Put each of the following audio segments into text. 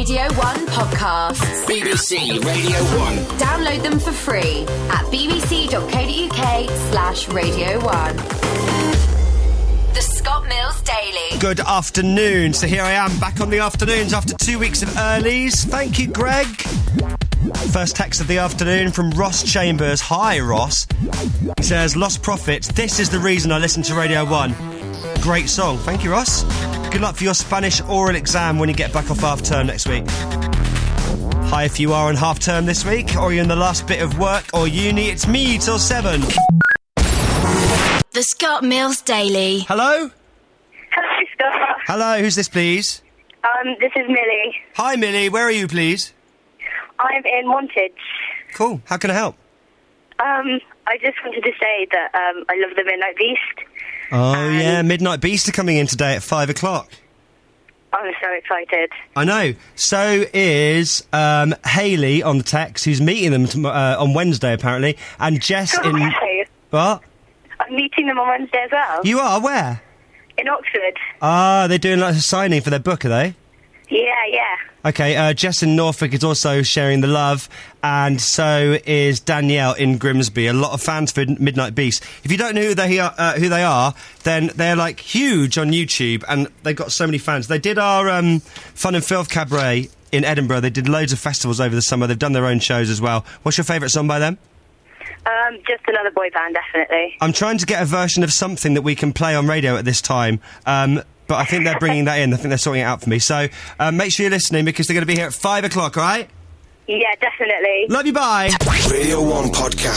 Radio 1 podcasts. BBC Radio 1. Download them for free at bbc.co.uk/Radio 1. The Scott Mills Daily. Good afternoon. So here I am, back on the afternoons after 2 weeks of earlies. Thank you, Greg. First text of the afternoon from Ross Chambers. Hi, Ross. He says, Lost Prophets, this is the reason I listen to Radio 1. Great song. Thank you, Ross. Good luck for your Spanish oral exam when you get back off half-term next week. Hi, if you are on half-term this week, or you're in the last bit of work or uni, it's me till 7. The Scott Mills Daily. Hello? Hello, Scott. Hello, who's this, please? This is Millie. Hi, Millie. Where are you, please? I'm in Wantage. Cool. How can I help? I just wanted to say that I love the Midnight Beast. Oh, yeah, Midnight Beast are coming in today at 5 o'clock. I'm so excited. I know. So is Hayley on the text, who's meeting them on Wednesday, apparently, and Jess in... Okay. What? I'm meeting them on Wednesday as well. You are? Where? In Oxford. Ah, they're doing like a signing for their book, are they? Yeah. Okay, Jess in Norfolk is also sharing the love, and so is Danielle in Grimsby. A lot of fans for Midnight Beast. If you don't know who they are, then they're like huge on YouTube, and they've got so many fans. They did our Fun and Filth Cabaret in Edinburgh. They did loads of festivals over the summer. They've done their own shows as well. What's your favourite song by them? Just another boy band, definitely. I'm trying to get a version of something that we can play on radio at this time. But I think they're bringing that in. I think they're sorting it out for me. So make sure you're listening because they're going to be here at 5 o'clock, all right? Yeah, definitely. Love you, bye. Radio 1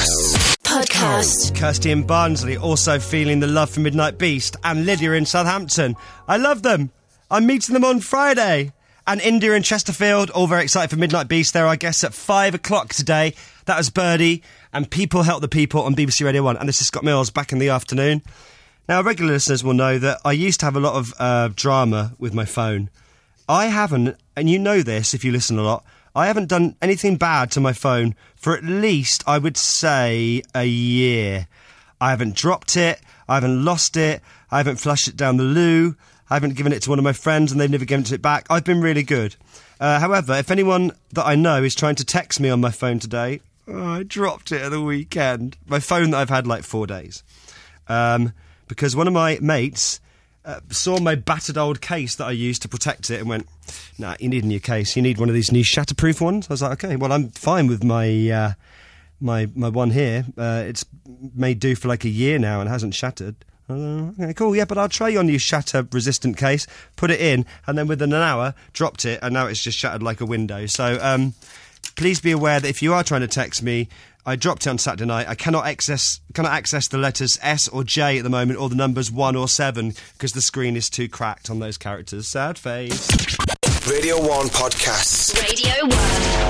Podcast. Kirsty in Barnsley also feeling the love for Midnight Beast. And Lydia in Southampton. I love them. I'm meeting them on Friday. And India in Chesterfield, all very excited for Midnight Beast. They're, I guess, at 5 o'clock today. That was Birdie and People Help the People on BBC Radio 1. And this is Scott Mills back in the afternoon. Now, regular listeners will know that I used to have a lot of drama with my phone. I haven't, and you know this if you listen a lot, I haven't done anything bad to my phone for at least, I would say, a year. I haven't dropped it, I haven't lost it, I haven't flushed it down the loo, I haven't given it to one of my friends and they've never given it back. I've been really good. However, if anyone that I know is trying to text me on my phone today, I dropped it at the weekend. My phone that I've had like 4 days. Because one of my mates saw my battered old case that I used to protect it and went, nah, you need a new case. You need one of these new shatterproof ones. I was like, okay, well, I'm fine with my my one here. It's made do for like a year now and hasn't shattered. Okay, cool, yeah, but I'll try your new shatter-resistant case, put it in, and then within an hour, dropped it, and now it's just shattered like a window. So please be aware that if you are trying to text me, I dropped it on Saturday night. I cannot access the letters S or J at the moment, or the numbers 1 or 7, because the screen is too cracked on those characters. Sad face. Radio 1 Podcasts. Radio 1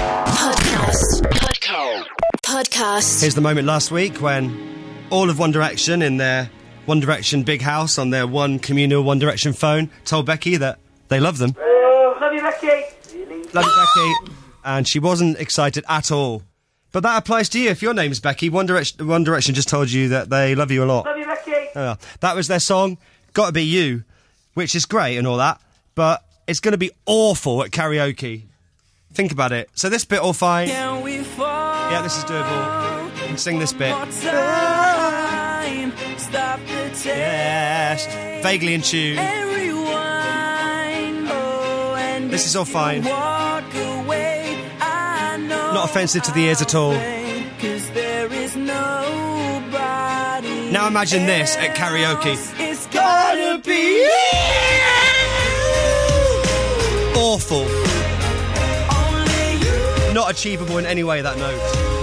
Podcast. Here's the moment last week when all of One Direction in their One Direction big house on their one communal One Direction phone told Becky that they love them. Love you, Becky. Love you, Becky. And she wasn't excited at all. But that applies to you. If your name's Becky, One Direction just told you that they love you a lot. Love you, Becky. That was their song, Gotta Be You, which is great and all that, but it's going to be awful at karaoke. Think about it. So this bit all fine. Yeah, this is doable. You can sing this bit. Yes, vaguely in tune. This is all fine. Not offensive to the ears at all. Now imagine this at karaoke. It's gotta be you. Awful. Not achievable in any way, that note.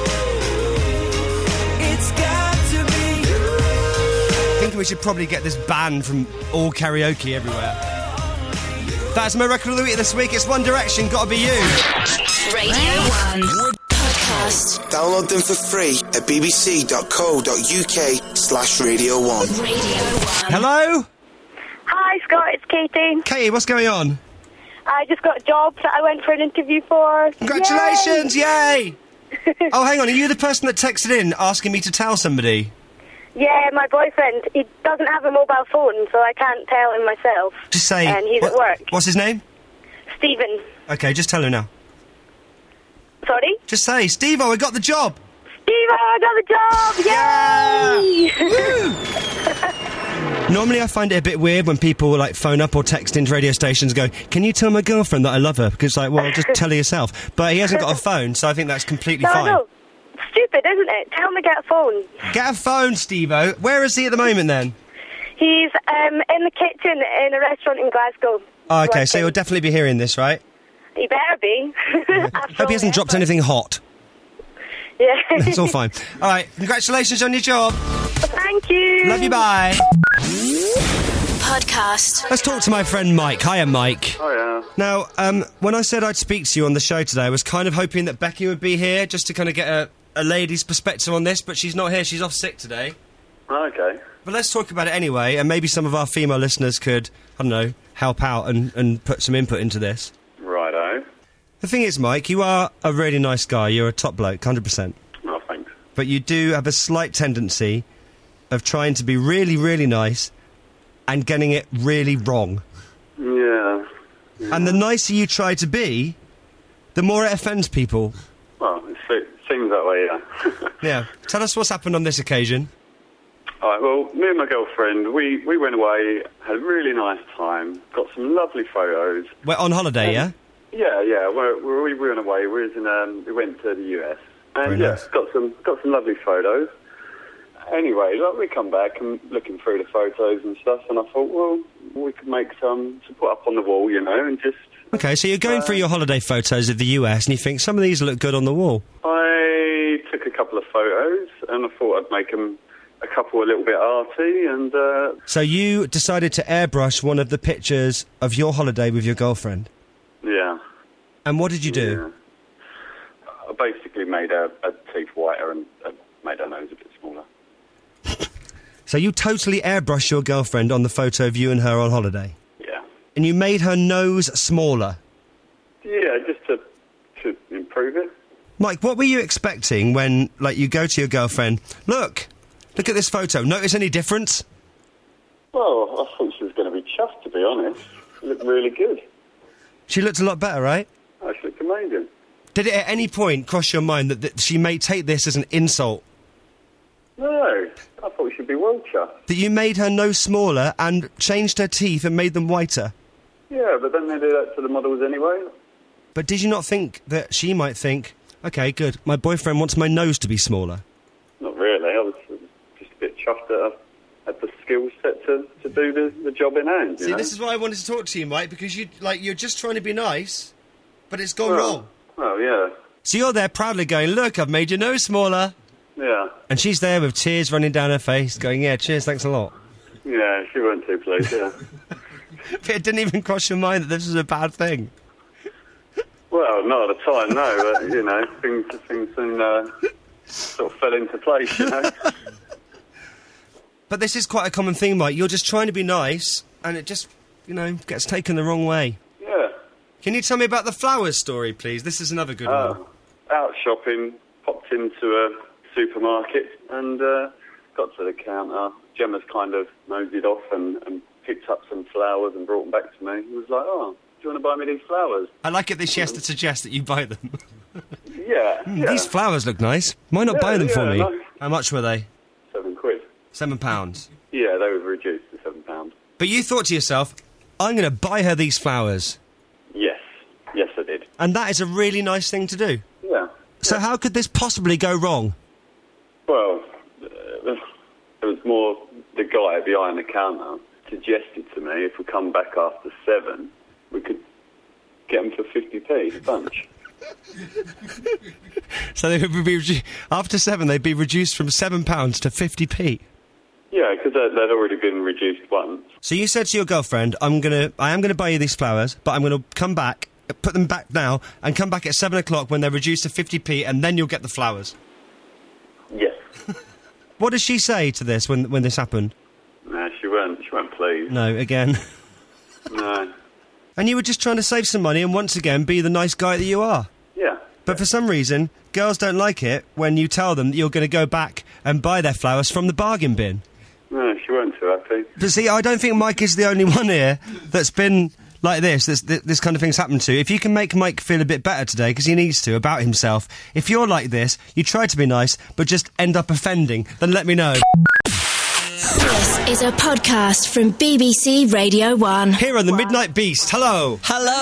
It's got to be you. I think we should probably get this banned from all karaoke everywhere. That's my record of the week this week. It's One Direction, Gotta Be You. Radio 1 Podcast. Download them for free at bbc.co.uk/Radio 1. Radio 1. Hello? Hi, Scott. It's Katie. Katie, what's going on? I just got a job that I went for an interview for. Congratulations, yay! Oh, hang on, are you the person that texted in asking me to tell somebody? Yeah, my boyfriend. He doesn't have a mobile phone, so I can't tell him myself. Just say... And he's at work. What's his name? Stephen. Okay, just tell her now. Sorry? Just say, Steve-O, I got the job! Stephen, I got the job! Yay! Normally I find it a bit weird when people like phone up or text into radio stations and go, can you tell my girlfriend that I love her? Because it's like, well, just tell her yourself. But he hasn't got a phone, so I think that's completely fine. No. Stupid, isn't it? Tell him to get a phone. Get a phone, Steve-O. Where is he at the moment then? He's in the kitchen in a restaurant in Glasgow. Oh, okay, so you'll definitely be hearing this, right? He better be. Hope he hasn't dropped anything hot. Yeah. It's all fine. All right, congratulations on your job. Thank you. Love you, bye. Podcast. Let's talk to my friend Mike. Hiya, Mike. Oh, yeah. Now, when I said I'd speak to you on the show today, I was kind of hoping that Becky would be here just to kind of get a lady's perspective on this, but she's not here. She's off sick today. Okay. But let's talk about it anyway, and maybe some of our female listeners could, I don't know, help out and put some input into this. Righto. The thing is, Mike, you are a really nice guy. You're a top bloke, 100%. Oh, thanks. But you do have a slight tendency of trying to be really, really nice and getting it really wrong. Yeah. And the nicer you try to be, the more it offends people. Well, it seems that way, yeah. Yeah. Tell us what's happened on this occasion. All right, well, me and my girlfriend, we went away, had a really nice time, got some lovely photos. We're on holiday, yeah? Yeah. We went away. We went to the US, and Very nice. got some lovely photos. Anyway, we come back and looking through the photos and stuff, and I thought, well, we could make some to put up on the wall, and just. Okay, so you're going through your holiday photos of the US, and you think some of these look good on the wall. I took a couple of photos, and I thought I'd make them a couple a little bit arty, and. So you decided to airbrush one of the pictures of your holiday with your girlfriend. Yeah. And what did you do? Yeah. I basically made her teeth whiter and made her nose a bit smaller. So you totally airbrushed your girlfriend on the photo of you and her on holiday? Yeah. And you made her nose smaller? Yeah, just to improve it. Mike, what were you expecting when, like, you go to your girlfriend, look at this photo, notice any difference? Well, I thought she was going to be chuffed, to be honest. She looked really good. She looked a lot better, right? Oh, she looked amazing. Did it at any point cross your mind that she may take this as an insult? No, I thought she'd be well chuffed. That you made her nose smaller and changed her teeth and made them whiter? Yeah, but then they do that to the models anyway. But did you not think that she might think, OK, good, my boyfriend wants my nose to be smaller? Not really. I was just a bit chuffed that I had the skill set to do the job in hand, you know? This is why I wanted to talk to you, Mike, because you're just trying to be nice, but it's gone wrong. Oh, yeah. So you're there proudly going, look, I've made your nose smaller. Yeah. And she's there with tears running down her face, going, yeah, cheers, thanks a lot. Yeah, she weren't too pleased, yeah. But it didn't even cross your mind that this was a bad thing. Well, not at the time, no, but, things soon sort of fell into place, But this is quite a common thing, Mike. You're just trying to be nice, and it just, gets taken the wrong way. Yeah. Can you tell me about the flowers story, please? This is another good one. Out shopping, popped into a supermarket and got to the counter. Gemma's kind of nosed off and picked up some flowers and brought them back to me. He was like, oh, do you want to buy me these flowers? I like it that she has to suggest that you buy them. Yeah. These flowers look nice. Why not buy them for me? No. How much were they? £7. £7. Yeah, they were reduced to £7. But you thought to yourself, I'm going to buy her these flowers. Yes, I did. And that is a really nice thing to do. Yeah. So how could this possibly go wrong? Well, it was more the guy behind the counter suggested to me if we come back after 7, we could get them for 50p a bunch. So they would be after 7, they'd be reduced from £7 to 50p. Yeah, because they'd already been reduced once. So you said to your girlfriend, I am gonna buy you these flowers, but I'm gonna come back, put them back now, and come back at 7 o'clock when they're reduced to 50p, and then you'll get the flowers. Yes. What does she say to this when this happened? No, she weren't pleased. No, again. No. And you were just trying to save some money and once again be the nice guy that you are. Yeah. But for some reason, girls don't like it when you tell them that you're going to go back and buy their flowers from the bargain bin. No, she weren't too happy. But see, I don't think Mike is the only one here that's been, like this kind of thing's happened to, if you can make Mike feel a bit better today, because he needs to, about himself, if you're like this, you try to be nice, but just end up offending, then let me know. This is a podcast from BBC Radio 1. Here on the Midnight Beast, hello.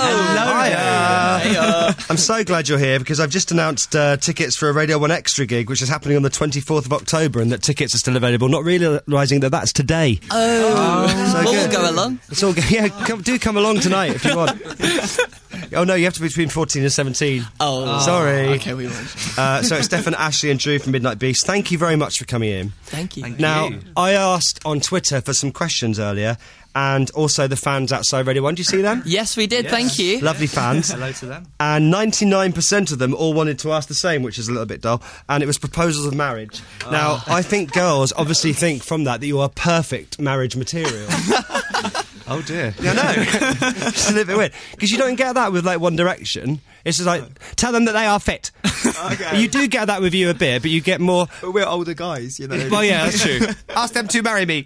Hello. I'm so glad you're here, because I've just announced tickets for a Radio 1 Extra gig, which is happening on the 24th of October, and that tickets are still available, not realising that that's today. We'll good. go along. It's all good. Yeah, come along tonight if you want. Oh no, you have to be between 14 and 17. Oh. Sorry. Okay, we won't. So it's Stefan, Ashley and Drew from Midnight Beast. Thank you very much for coming in. Thank you. Now, I asked on Twitter for some questions earlier, and also the fans outside Radio 1. Do you see them? Yes, we did. Thank you. Lovely fans. Hello to them. And 99% of them all wanted to ask the same, which is a little bit dull, and it was proposals of marriage. Now, I think girls obviously think from that you are perfect marriage material. Oh dear. Yeah, I know. It's a little bit weird. Because you don't get that with, like, One Direction. It's just like, tell them that they are fit. Okay. You do get that with You a bit, but you get more... But we're older guys, you know. Well, yeah, that's true. Ask them to marry me.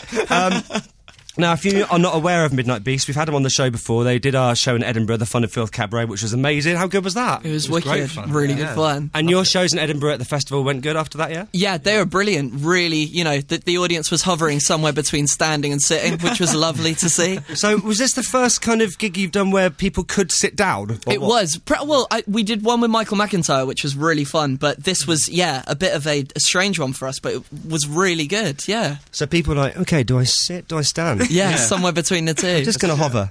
Now, if you are not aware of Midnight Beast, we've had them on the show before. They did our show in Edinburgh, the Fun and Filth Cabaret, which was amazing. How good was that? It was great wicked. fun. Really Yeah. good fun. And your shows in Edinburgh at the festival went good after that, yeah? Yeah, they were brilliant. Really, you know, the audience was hovering somewhere between standing and sitting, which was lovely to see. So, was this the first kind of gig you've done where people could sit down? Or It what? was. We did one with Michael McIntyre, which was really fun, but this was, a bit of a strange one for us, but it was really good, yeah. So people are like, okay, do I sit? Do I stand? Yeah, somewhere between the two. Just going to hover.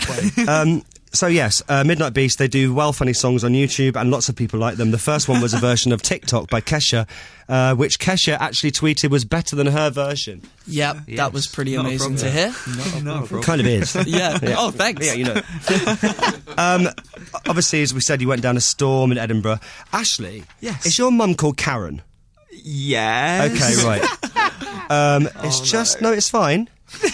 So yes, Midnight Beast, they do well funny songs on YouTube, and lots of people like them. The first one was a version of TikTok by Kesha, which Kesha actually tweeted was better than her version. Yep, that was pretty Not a amazing to problem. hear. No problem. Kind of is. Yeah. Yeah. Oh, thanks. Yeah, you know. Obviously, as we said, you went down a storm in Edinburgh. Ashley, Yes. is your mum called Karen? Yes. Okay, right. It's just no, it's fine.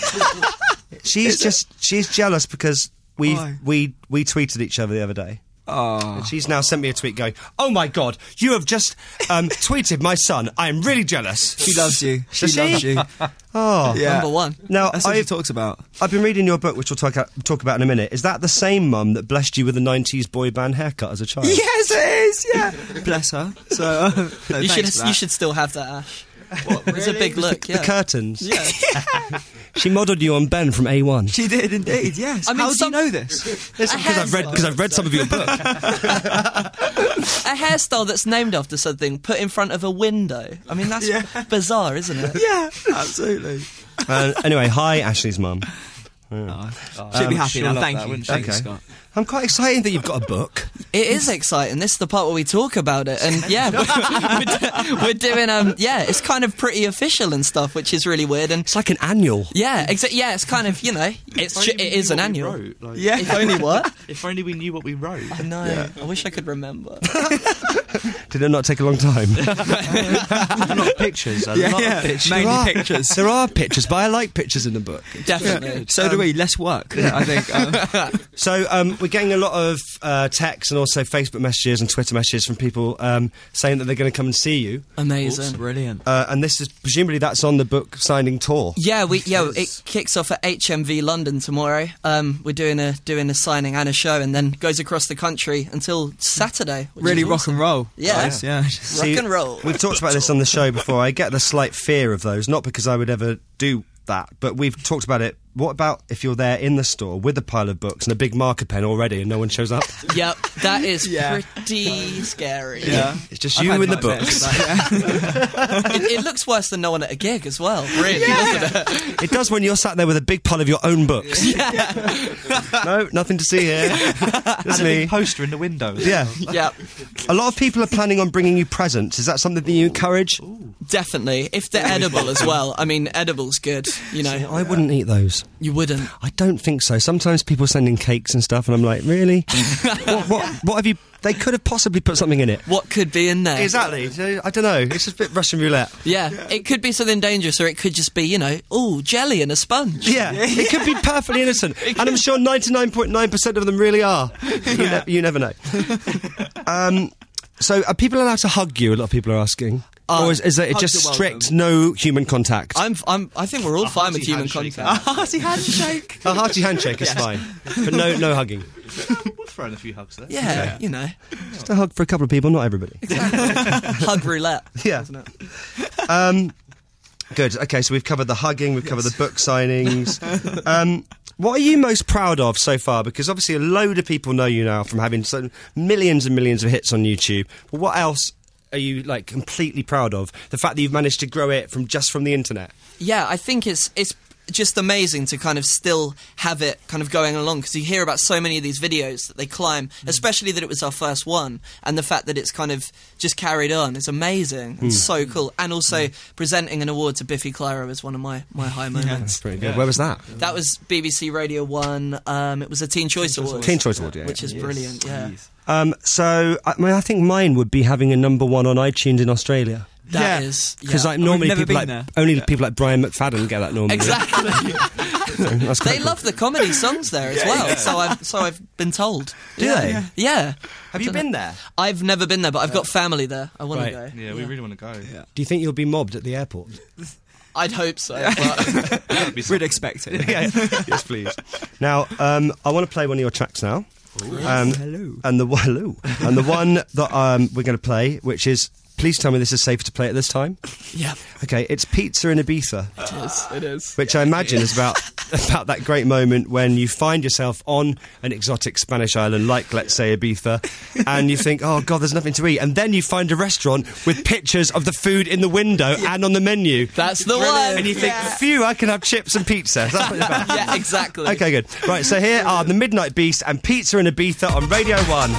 She's jealous because we tweeted each other the other day. Oh. And she's now sent me a tweet going, "Oh my God, you have just tweeted my son. I am really jealous." She loves you. She Does she? loves you. Oh, Yeah. Number one. Now That's what she talks about. I've been reading your book, which we'll talk about in a minute. Is that the same mum that blessed you with a 90s boy band haircut as a child? Yes, it is. Yeah. Bless her. So no, You thanks for that. should still have that, Ash. It's a big look, The yeah. curtains. Yeah. She modelled you on Ben from A1. She did indeed. Yes. I mean, How do you some- know this? Because I've read some of your book. A hairstyle that's named after something put in front of a window. I mean, that's bizarre, isn't it? Yeah. Absolutely. Anyway, hi, Ashley's mum. She'd be happy she'll now. love Thank that, you. wouldn't she? Thank you, Okay. Scott. I'm quite excited that you've got a book. It is exciting. This is the part where we talk about it, and we're doing it's kind of pretty official and stuff, which is really weird. And It's like an annual. it's kind of it is an annual. Yeah. If only what? If only we knew what we wrote. I know. I wish I could remember. Did it not take a long time? Not pictures. A lot of pictures. Mainly pictures. There are pictures, but I like pictures in the book. Definitely. So do we. Less work. I think. So we're getting a lot of texts and also Facebook messages and Twitter messages from people saying that they're going to come and see you. Amazing. Brilliant. And this is presumably that's on the book signing tour. Yeah, it kicks off at HMV London tomorrow. We're doing a signing and a show, and then goes across the country until Saturday. which Really is rock awesome. and roll. Yeah. Nice, yeah. See, Rock and roll. We've talked about this on the show before. I get the slight fear of those, not because I would ever do that, but we've talked about it. What about if you're there in the store with a pile of books and a big marker pen already and no one shows up? Yep, that is Yeah. pretty scary. Yeah. It's just I've you had and the nightmares books. about that, It looks worse than no one at a gig as well, really, doesn't it? It does when you're sat there with a big pile of your own books. No, nothing to see here. Just And a me. big poster in the window. Yeah. Yep, A lot of people are planning on bringing you presents. Is that something that you encourage? definitely. If they're edible as well. I mean, edible's good, you know. I wouldn't eat those. You wouldn't. I don't think so. Sometimes people send in cakes and stuff, and I'm like, really? What have you... They could have possibly put something in it. What could be in there? Exactly. I don't know. It's just a bit Russian roulette. Yeah, it could be something dangerous, or it could just be, jelly and a sponge. Yeah, it could be perfectly innocent. And I'm sure 99.9% of them really are. You never know. So are people allowed to hug you? A lot of people are asking. Or is it hugs just are strict, welcome. no human contact? I think we're all fine with hearty human handshake. contact. A hearty handshake. A hearty handshake is fine, but no hugging. We'll throw in a few hugs there. Yeah, you know, Just a hug for a couple of people, not everybody. hug roulette. Yeah. Isn't it? Good. Okay, so we've covered the hugging, we've covered the book signings. What are you most proud of so far? Because obviously a load of people know you now from having millions and millions of hits on YouTube. But what else are you like completely proud of? The fact that you've managed to grow it from the internet. Yeah, I think it's just amazing to kind of still have it kind of going along, because you hear about so many of these videos that they climb, especially that it was our first one, and the fact that it's kind of just carried on is amazing and so cool. And also presenting an award to Biffy Clyro was one of my high moments. That's pretty good. Where was that? That was BBC Radio 1. It was a Teen Choice Award. Teen Choice Award, yeah. Which is brilliant, yeah. So I think mine would be having a number one on iTunes in Australia. That is... Because yeah. like normally never people been like there. only people like Brian McFadden get that normally. Exactly. That's quite They cool. love the comedy songs there as well, so I've been told. Do they? Yeah. Have you been there? I've never been there, but I've got family there. I want Right. to go. Yeah, we really want to go. Yeah. Do you think you'll be mobbed at the airport? I'd hope so. But We'd expect it. Yes, please. Now, I want to play one of your tracks now. Hello. And the one that we're going to play, which is, please tell me this is safe to play at this time. yeah, Okay, it's Pizza in Ibiza, it is. which I imagine is about that great moment when you find yourself on an exotic Spanish island, like let's say Ibiza, and you think, oh god, there's nothing to eat, and then you find a restaurant with pictures of the food in the window and on the menu. That's the one. And you think, phew, I can have chips and pizza. That's what it's about. Yeah, exactly. Okay, good. Right, so here are the Midnight Beast and Pizza in Ibiza on Radio 1.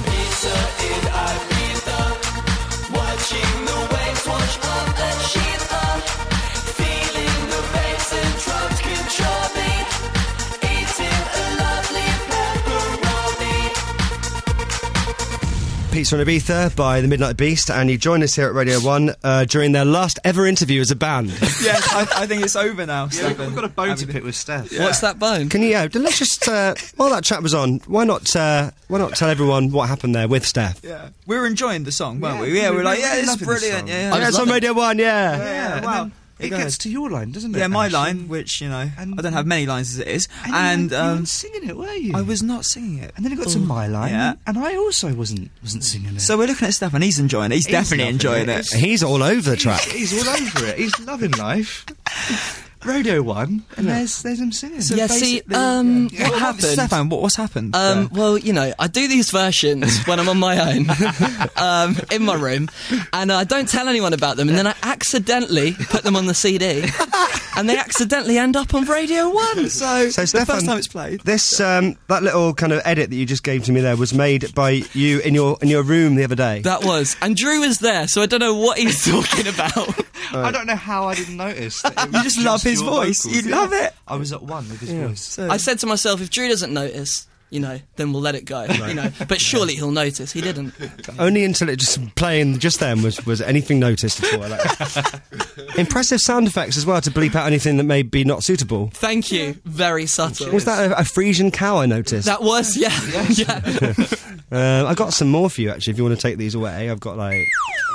Pizza in Ibiza by the Midnight Beast, and you join us here at Radio 1 during their last ever interview as a band. Yes, I think it's over now, Stefan. We've got a bone to pick with Steph. What's that bone? Can you, let's just, while that chat was on, why not tell everyone what happened there with Steph? Yeah. We were enjoying the song, weren't we? Yeah, we were like, yeah, this is brilliant. Yeah, Yeah, it's on Radio 1, yeah. yeah. Wow. It gets to your line, doesn't it? Yeah, my Ash? line, which, you know, And- I don't have many lines as it is. And you weren't singing it, were you? I was not singing it. And then it got to my line, Yeah. and I also wasn't singing it. So we're looking at Stefan, he's enjoying it. He's definitely loving enjoying it. it. He's all over the track. He's all over it. He's loving life. Radio 1, and there's him singing. Yeah, see, what happened? Stefan, what's happened? Well, you know, I do these versions when I'm on my own in my room, and I don't tell anyone about them, and then I accidentally put them on the CD, and they accidentally end up on Radio 1. So the Stefan, first time it's played. This that little kind of edit that you just gave to me there was made by you in your room the other day. That was, and Drew was there, so I don't know what he's talking about. I don't know how I didn't notice. That it was You just love his your voice. vocals. You love it. I was at one with his voice. So, I said to myself, if Drew doesn't notice, you know, then we'll let it go. You know, but surely he'll notice. He didn't. Only until it just playing just then was anything noticed at all. Like, impressive sound effects as well to bleep out anything that may be not suitable. Thank you. Very subtle. Was that a Frisian cow I noticed? That was, yeah. Yeah. I got some more for you actually. If you want to take these away, I've got like.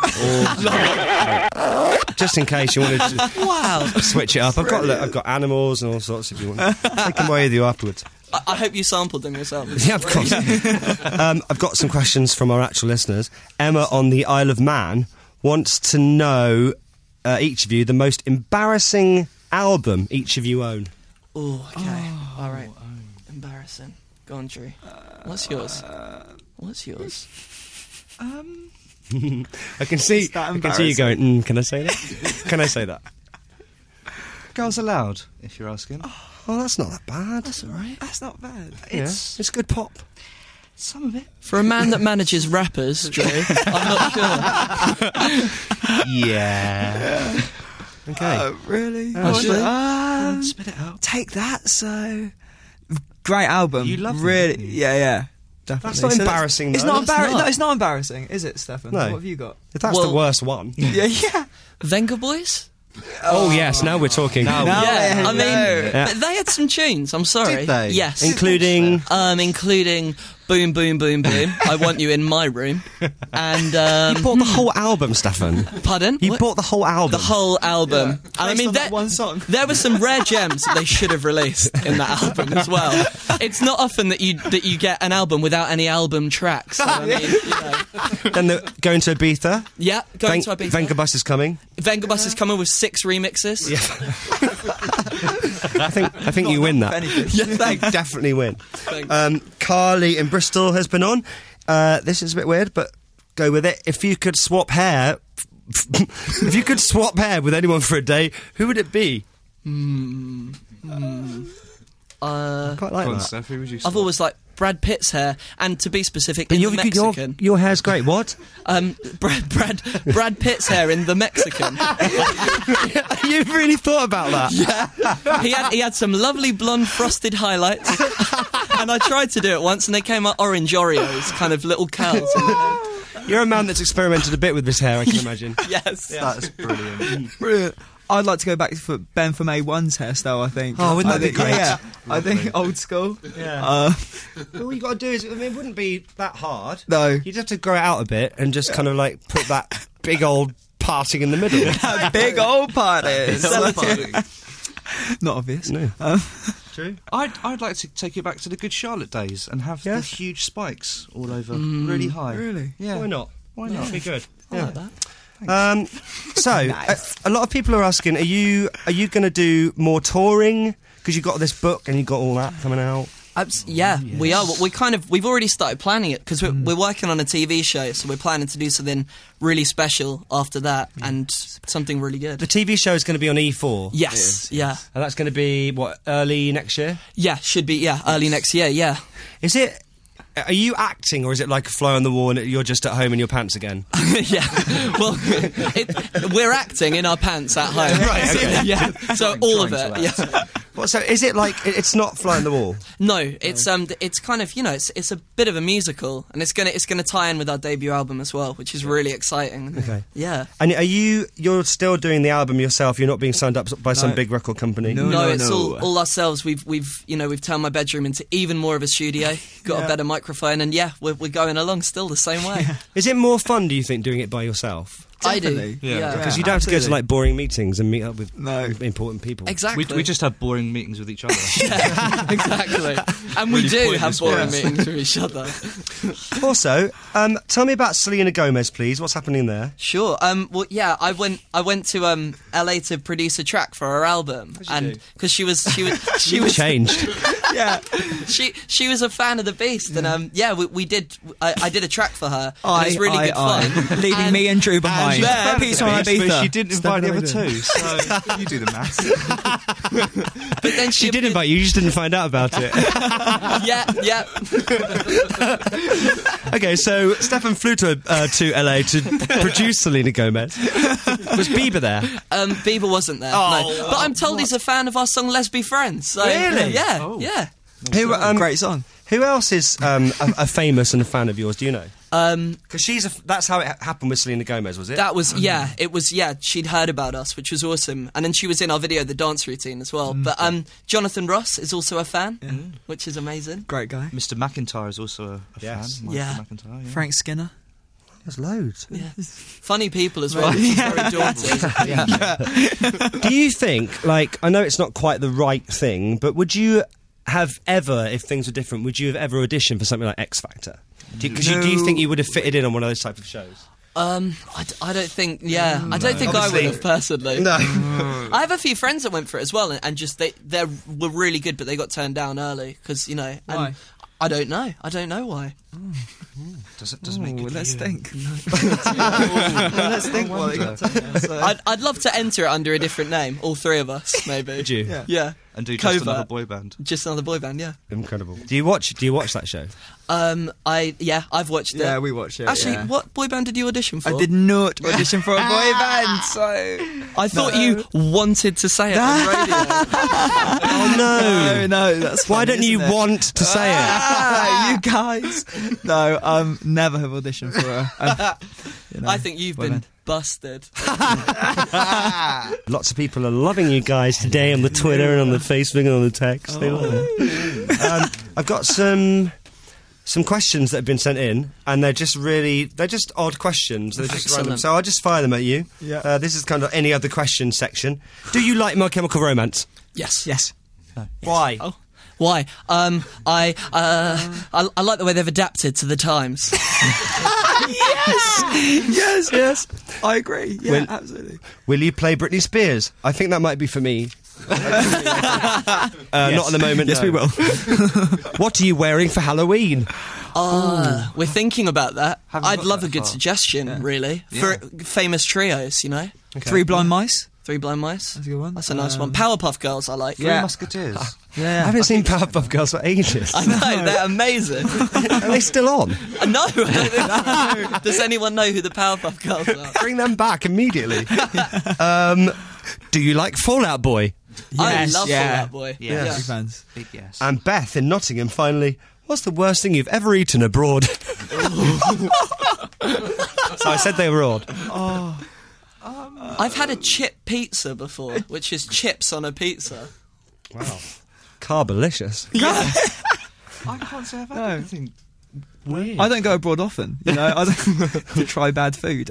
Just in case you wanted to Wow. switch it up, I've got animals and all sorts. If you want, take them away with you afterwards. I hope you sampled them yourself. Yeah, of course. I've got some questions from our actual listeners. Emma on the Isle of Man wants to know, each of you, the most embarrassing album each of you own. Oh, okay. All right. Embarrassing. Go on, Drew. What's yours? What's yours? I can see you going, can I say that? Can I say that? Girls Aloud, if you're asking. Oh, that's not that bad. That's all right. that's not bad. It's good pop. Some of it. For a man that manages rappers, Drew, I'm not sure. Yeah. Okay. Really? Spit it out. Take that. So great album. You love them, really? don't you? Yeah. Definitely. That's not So embarrassing, It's though. not That's embarrassing. not. No, it's not embarrassing, is it, Stefan? No. What have you got? If that's Well- the worst one. Yeah. Venga Boys? Oh, yes, now we're talking. No. Yeah, I mean, Yeah. but they had some tunes, I'm sorry. Did they? Yes. Including... Including Boom, boom, boom, boom. I Want You in My Room. And You bought the whole album, Stefan. Pardon? You What? bought the whole album. The whole album. And I Based mean, on that one song. there were some rare gems that they should have released in that album as well. It's not often that you get an album without any album tracks. So, I mean, you know. Then going to Ibiza. Yeah, going to Ibiza. Venga is coming. Venga is coming with 6 remixes. I think you win that. Yeah, thanks. Definitely win. Thanks. Carly in Bristol has been on. This is a bit weird, but go with it. If you could swap hair, with anyone for a day, who would it be? I quite like that. Steph, who would you I've always liked Brad Pitt's hair, and to be specific, in the Mexican. Your hair's great. What? Brad Pitt's hair in the Mexican. You've really thought about that? Yeah. He had some lovely blonde frosted highlights, and I tried to do it once, and they came out orange Oreos, kind of little curls. You're a man that's experimented a bit with this hair, I can imagine. Yes. That's brilliant. Brilliant. I'd like to go back for Ben from A1's hairstyle, I think. Oh, wouldn't that be great? Yeah, I think old school. Yeah. All you got to do is, I mean, it wouldn't be that hard. No. You'd have to grow it out a bit and just kind of like put that big old parting in the middle. Big old parties. Party. Not obvious. No. True. I'd like to take you back to the Good Charlotte days and have the huge spikes all over, really high. Really? Yeah. Why not? Why not? That'd be good. I like that. So, a lot of people are asking, are you going to do more touring? Because you've got this book and you've got all that coming out. Yeah, we are. We've already started planning it because we're working on a TV show, so we're planning to do something really special after that and something really good. The TV show is going to be on E4. Yes, yeah. And that's going to be, what, early next year? Yeah, should be, early next year, yeah. Is it... Are you acting, or is it like a fly on the wall and you're just at home in your pants again? Yeah, well, we're acting in our pants at home. Right, okay. Yeah, so all of it, yeah. Well, so is it like, it's not fly on the wall? No, it's kind of, it's a bit of a musical, and it's gonna tie in with our debut album as well, which is really exciting. Okay. Yeah. And you're still doing the album yourself, you're not being signed up by some big record company? No, it's all ourselves. We've turned my bedroom into even more of a studio, got a better microphone, and we're going along still the same way. Is it more fun, do you think, doing it by yourself? Definitely. I do. Yeah. Because you don't have to go to like boring meetings and meet up with important people. Exactly. We just have boring meetings with each other. Yeah, exactly. And we do have boring meetings with each other. Also, tell me about Selena Gomez, please. What's happening there? Sure. Well, yeah, I went to LA to produce a track for her album, and because she was changed. Yeah. She was a fan of the Beast, and we did. I did a track for her. And it was really good fun. Leaving me and Drew behind. Peace on Ibiza. But she didn't invite the other two, so you do the maths. But then She did invite you just didn't find out about it. Yeah. Okay, so Stefan flew to LA to produce Selena Gomez. Was Bieber there? Bieber wasn't there. No. But I'm told he's a fan of our song "Let's Be Friends." So, Really? Yeah. Great song. Who else is a famous and a fan of yours? Do you know? Because that's how it happened with Selena Gomez, was it? That was she'd heard about us, which was awesome, and then she was in our video, the dance routine as well. But Jonathan Ross is also a fan, which is amazing. Great guy. Mr. McIntyre is also a fan. Yeah. McIntyre, yeah. Frank Skinner. There's loads. Yeah. Funny people as well. Which is very daunting. Do you think, like, I know it's not quite the right thing, but would you have ever, if things were different, would you have ever auditioned for something like X Factor? Do you think you would have fitted in on one of those type of shows? I don't think. Yeah, I don't think I would have personally. No, I have a few friends that went for it as well, and just they were really good, but they got turned down early because Why? And I don't know. I don't know why. Doesn't make good. Let's for you. think. Let's think. While they got I'd love to enter it under a different name, all three of us, maybe. Would you? Yeah. And do just Covert. another boy band. Just another boy band, yeah. Incredible. Do you watch that show? I've watched it. Yeah, we watched it. Actually, what boy band did you audition for? I did not audition for a boy band, so I thought you wanted to say it on radio. Oh no, that's why funny, don't you isn't it? want to say it? You guys. No, never have auditioned for a. I think you've been busted. Lots of people are loving you guys today on the Twitter and on the Facebook and on the text. They love it. I've got some some questions that have been sent in, and they're just odd questions. They're just random. So I'll just fire them at you. Yeah. This is kind of any other question section. Do you like My Chemical Romance? Yes. Yes. Why? Oh. Why? I like the way they've adapted to the times. Yes. I agree. Yeah, absolutely. Will you play Britney Spears? I think that might be for me. Not at the moment. Yes, no. we will. What are you wearing for Halloween? We're thinking about that. Haven't I'd got love that a good far. suggestion, really, for famous trios, you know? Okay. 3 Blind Mice. 3 Blind Mice. That's a good one. That's a nice one. Powerpuff Girls, I like. Three Musketeers. I haven't seen Powerpuff Girls for ages. I know, they're amazing. Are they still on? No, I don't think so. Does anyone know who the Powerpuff Girls are? Bring them back immediately. Do you like Fall Out Boy? I Yes, love yeah. Fall Out Boy. Yeah. Big fans. Big yes. And Beth in Nottingham, finally. What's the worst thing you've ever eaten abroad? So I said they were odd. I've had a chip pizza before, which is chips on a pizza. Wow. Carbalicious. I can't say I've had anything weird. I don't go abroad often, you know, I don't to try bad food.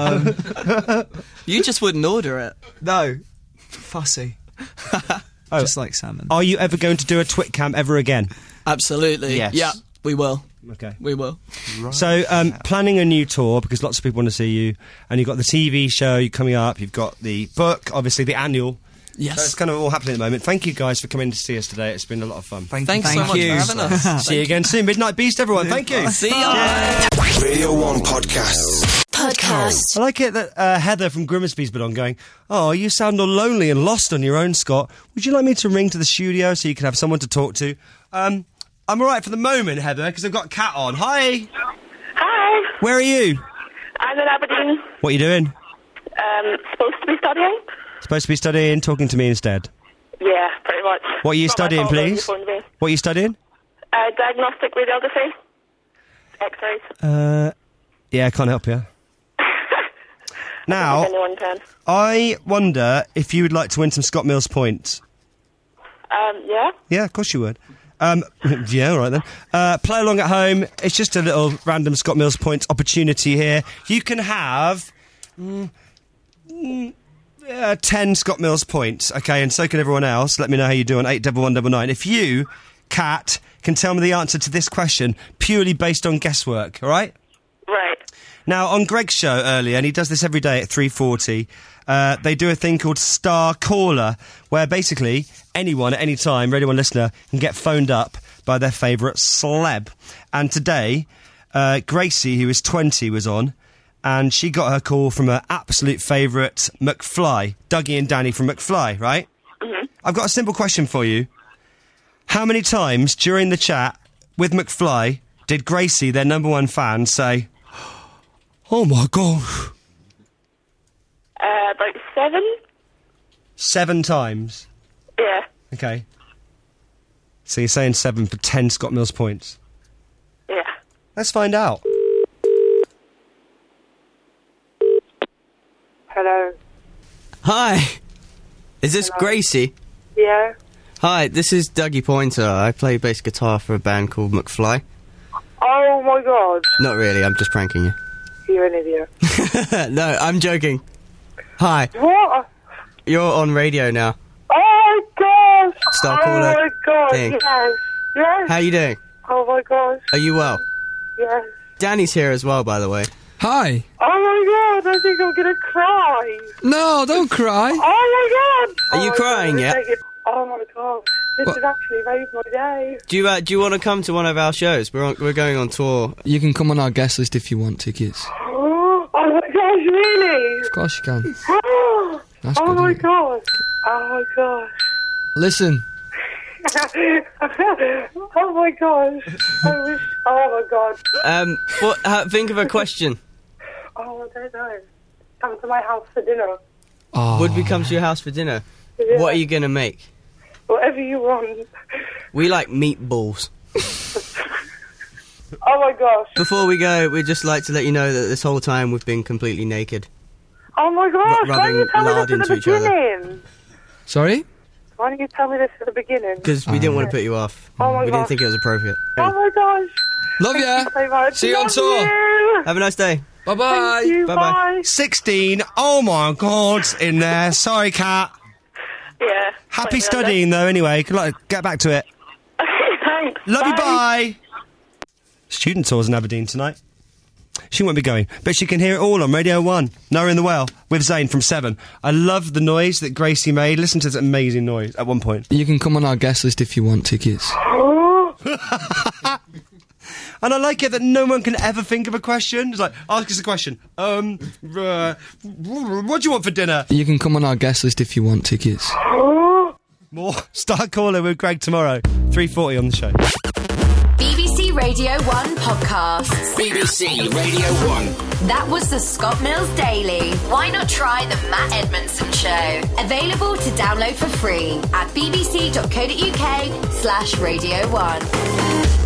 You just wouldn't order it. No. Fussy. Just like salmon. Are you ever going to do a Twit Camp ever again? Absolutely. Yes. Yeah, we will. Okay. We will. So, planning a new tour, because lots of people want to see you, and you've got the TV show coming up, you've got the book, obviously the annual. Yes. So it's kind of all happening at the moment. Thank you guys for coming to see us today. It's been a lot of fun. Thanks so Thank much you. for having us. See you again soon. Midnight Beast, everyone. Thank you. See ya. Radio 1 Podcasts. Podcast. I like it that Heather from Grimsby's been on going, oh, you sound all lonely and lost on your own, Scott. Would you like me to ring to the studio so you can have someone to talk to? I'm all right for the moment, Heather, because I've got Kat on. Hi. Hi, Where are you? I'm in Aberdeen. What are you doing? Supposed to be studying? Supposed to be studying, talking to me instead. Yeah, pretty much. What are you Not my studying, fault, though, please? you phoned me. What are you studying? Diagnostic radiography. X-rays. Yeah, I can't help you. Now, If anyone can. I wonder if you would like to win some Scott Mills points. Yeah? Yeah, of course you would. Yeah, all right then. Play along at home. It's just a little random Scott Mills points opportunity here. You can have 10 Scott Mills points, okay, and so can everyone else. Let me know how you do on 81199. If you, Kat, can tell me the answer to this question purely based on guesswork, all right? Right. Now, on Greg's show earlier, and he does this every day at 3:40, they do a thing called Star Caller, where basically anyone at any time, Radio 1 listener, can get phoned up by their favourite celeb. And today, Gracie, who is 20, was on, and she got her call from her absolute favourite, McFly, Dougie and Danny from McFly, right? Mm-hmm. I've got a simple question for you. How many times during the chat with McFly did Gracie, their number one fan, say, "Oh my gosh"? About 7? 7 times. Yeah. Okay. So you're saying 7 for 10 Scott Mills points. Yeah. Let's find out. Hello. Hi. Is this Gracie? Yeah. Hi, this is Dougie Pointer. I play bass guitar for a band called McFly. Oh my god. Not really, I'm just pranking you. You're an idiot. No, I'm joking. Hi, What? you're on radio now. Oh my gosh. Star Oh caller my god. thing. Yes. Yes. How you doing? Oh my gosh. Are you well? Yes. Danny's here as well, by the way. Hi. Oh my god. I think I'm gonna cry. No, don't cry. Oh my god. Are you Oh my crying God, yet? take it. Oh my god. This has actually made my day. Do you want to come to one of our shows? We're going on tour. You can come on our guest list if you want tickets. Oh my gosh, really? Of course you can. That's Oh good, my isn't it? gosh. Oh my gosh. Listen, Oh my gosh. I wish. Oh my god. Think of a question. Oh, I don't know. Come to my house for dinner. Would we come to your house for dinner? Yeah. What are you going to make? Whatever you want. We like meatballs. Oh my gosh. Before we go, we'd just like to let you know that this whole time we've been completely naked. Oh my gosh. Why didn't you tell me lard this at the into each other. beginning? sorry? Why didn't you tell me this at the beginning? Because we didn't want to put you off. Oh my We didn't gosh. think it was appropriate. Oh my gosh. Love ya. So much. See you on Love tour. you. Have a nice day. Bye bye. Thank you. Bye-bye. Bye. 16. Oh my God, in there. Sorry, Kat. Yeah. Happy studying though. Anyway, good luck. Get back to it. Thanks. Love you. Bye. Student tours in Aberdeen tonight. She won't be going, but she can hear it all on Radio 1. Noah in the Well with Zayn from 7. I love the noise that Gracie made. Listen to this amazing noise at one point. You can come on our guest list if you want tickets. And I like it that no one can ever think of a question. It's like, ask us a question. What do you want for dinner? You can come on our guest list if you want tickets. More Star Caller with Greg tomorrow. 3:40 on the show. BBC Radio 1 podcasts. BBC Radio 1. That was the Scott Mills Daily. Why not try the Matt Edmondson Show? Available to download for free at bbc.co.uk/Radio 1.